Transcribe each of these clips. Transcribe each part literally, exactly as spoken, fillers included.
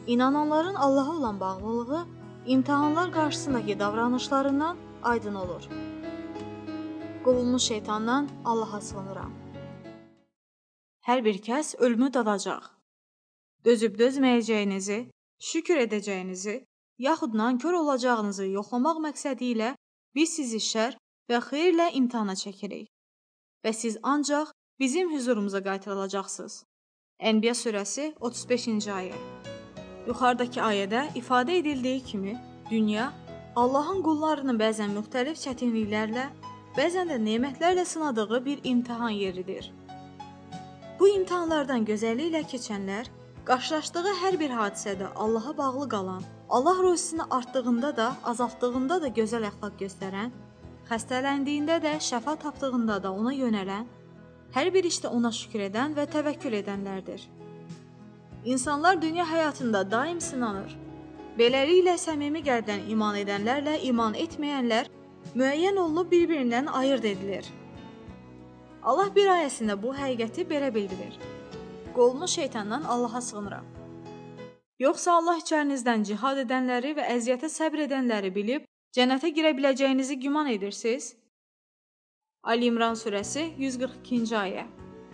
İnananların Allaha olan bağlılığı imtahanlar qarşısındakı davranışlarından aydın olur. Qovulmuş şeytandan Allaha sığınıram. Hər bir kəs ölümü dadacaq. Dözüb dözməyəcəyinizi, şükür edəcəyinizi, yaxud nankör olacağınızı yoxlamaq məqsədi ilə biz sizi şər və xeyirlə imtihana çəkirik və siz ancaq bizim hüzurumuza qaytarılacaqsınız. Ənbiya surəsi otuz beşinci ayə. Yuxarıdakı ayədə ifadə edildiyi kimi, dünya Allahın qullarını bəzən müxtəlif çətinliklərlə, bəzən də nemətlərlə sınadığı bir imtihan yeridir. Bu imtahanlardan gözəlliklə keçənlər, qarşılaşdığı hər bir hadisədə Allaha bağlı qalan, Allah ruzisini artdığında da, azaltdığında da gözəl əxlaq göstərən, xəstələndiyində də, şəfa tapdığında da ona yönələn, hər bir işdə ona şükür edən və təvəkkül edənlərdir. İnsanlar dünya həyatında daim sınanır. Beləliklə, səmimi qəlbdən iman edənlərlə iman etməyənlər müəyyən olunub bir-birindən ayırd edilir. Allah bir ayəsində bu həqiqəti belə bildirir. Qovulmuş şeytandan Allaha sığınıram. Yoxsa Allah içərinizdən cihad edənləri və əziyyətə səbr edənləri bilib, cənnətə girə biləcəyinizi güman edirsiniz? Ali İmran surəsi yüz qırx ikinci ayə.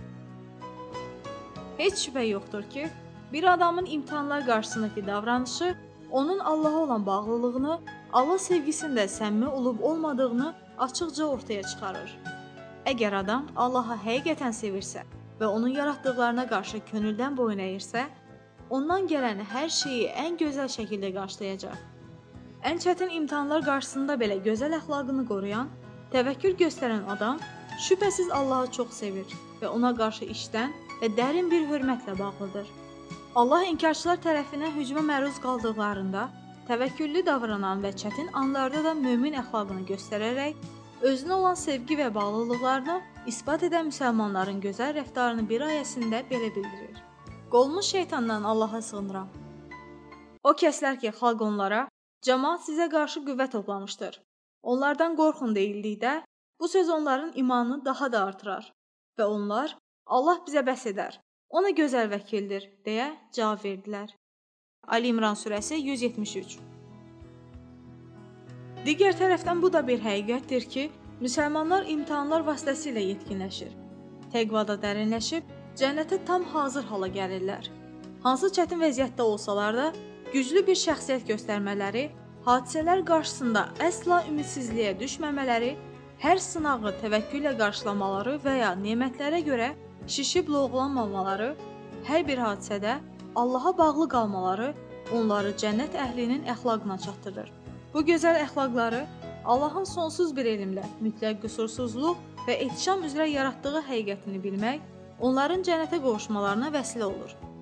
Heç şübhə yoxdur ki, bir adamın imtihanlar qarşısındakı davranışı onun Allaha olan bağlılığını, Allah sevgisində səmimi olub olmadığını açıqca ortaya çıxarır. Əgər adam Allaha həqiqətən sevirsə və onun yaratdıqlarına qarşı könüldən boyun əyirsə, ondan gələn hər şeyi ən gözəl şəkildə qarşılayacaq. Ən çətin imtahanlar qarşısında belə gözəl əxlaqını qoruyan, təvəkkül göstərən adam şübhəsiz Allahı çox sevir və ona qarşı işdən və dərin bir hörmətlə bağlıdır. Allah inkarçılar tərəfindən hücuma məruz qaldıqlarında, təvəkküllü davranan və çətin anlarda da mömin əxlaqını göstərərək, özünə olan sevgi və bağlılıqlarını isbat edən müsəlmanların gözəl rəftarını bir ayəsində belə bildirir. Qovulmuş şeytandan Allaha sığınıram. O kəslər ki, xalq onlara, cəmaat sizə qarşı qüvvə toplamışdır. Onlardan qorxun deyildikdə, bu söz onların imanını daha da artırar və onlar, Allah bizə bəs edər, ona gözəl vəkildir, deyə cavab verdilər. Ali İmran surəsi yüz yetmiş üç. Digər tərəfdən bu da bir həqiqətdir ki, müsəlmanlar imtahanlar vasitəsilə yetkinləşir, təqvada dərinləşib, cənnətə tam hazır hala gəlirlər. Hansı çətin vəziyyətdə olsalar da, güclü bir şəxsiyyət göstərmələri, hadisələr qarşısında əsla ümidsizliyə düşməmələri, hər sınağı təvəkküllə qarşılamaları və ya nemətlərə görə şişib loğlanmamaları, hər bir hadisədə Allaha bağlı qalmaları onları cənnət əhlinin əxlaqına çatdırır. Bu gözəl əxlaqları Allahın sonsuz bir elmlə, mütləq qüsursuzluq və ehtişam üzrə yaratdığı həqiqətini bilmək, onların cənnətə qovuşmalarına vəsilə olur.